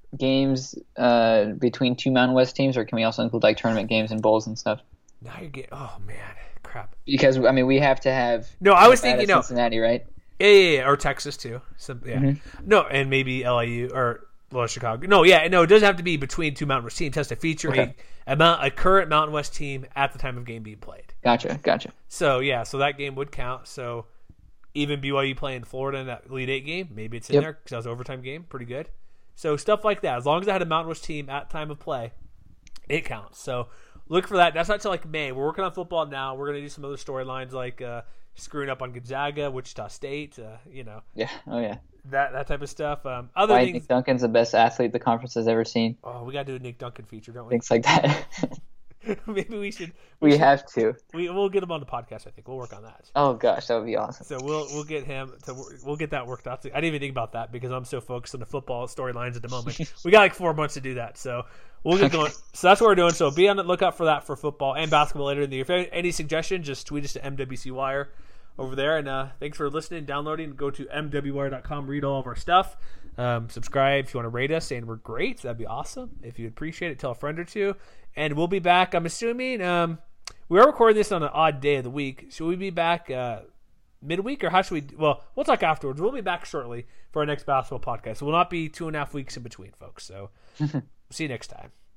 games uh, between two Mountain West teams, or can we also include like tournament games and bowls and stuff? Now you're getting, oh man, crap. Because I mean, we have to have. No, I was thinking, no, Cincinnati, right? Yeah, yeah, yeah, or Texas too. So, yeah, mm-hmm. no, and maybe L I U or well, Chicago. No, yeah, no, it doesn't have to be between two Mountain West teams. It has to feature okay. a, a mount, a current Mountain West team at the time of game being played. Gotcha, gotcha. So yeah, so that game would count. So even B Y U playing Florida in that Elite Eight game, maybe it's in yep. there because that was an overtime game, pretty good. So stuff like that. As long as I had a Mountain West team at time of play, it counts. So look for that. That's not till like May. We're working on football now. We're gonna do some other storylines like uh, screwing up on Gonzaga, Wichita State. Uh, you know. Yeah. Oh yeah. That that type of stuff. Um, other Why things. Nick Duncan's the best athlete the conference has ever seen. Oh, we gotta do a Nick Duncan feature, don't we? Things like that. Maybe we should. We, we should, have to. We we'll get him on the podcast. I think we'll work on that. Oh gosh, that would be awesome. So we'll we'll get him to we'll get that worked out. I didn't even think about that because I'm so focused on the football storylines at the moment. We got like four months to do that, so we'll get going. So that's what we're doing. So be on the lookout for that for football and basketball later in the year. If you have any suggestions, just tweet us to M W C Wire over there. And uh, thanks for listening, downloading. Go to M W wire dot com, read all of our stuff. Um, subscribe if you want to rate us, and we're great. That'd be awesome. If you appreciate it, tell a friend or two. And we'll be back. I'm assuming um, we are recording this on an odd day of the week. Should we be back uh, midweek, or how should we? Well, we'll talk afterwards. We'll be back shortly for our next basketball podcast. So we'll not be two and a half weeks in between, folks. So see you next time.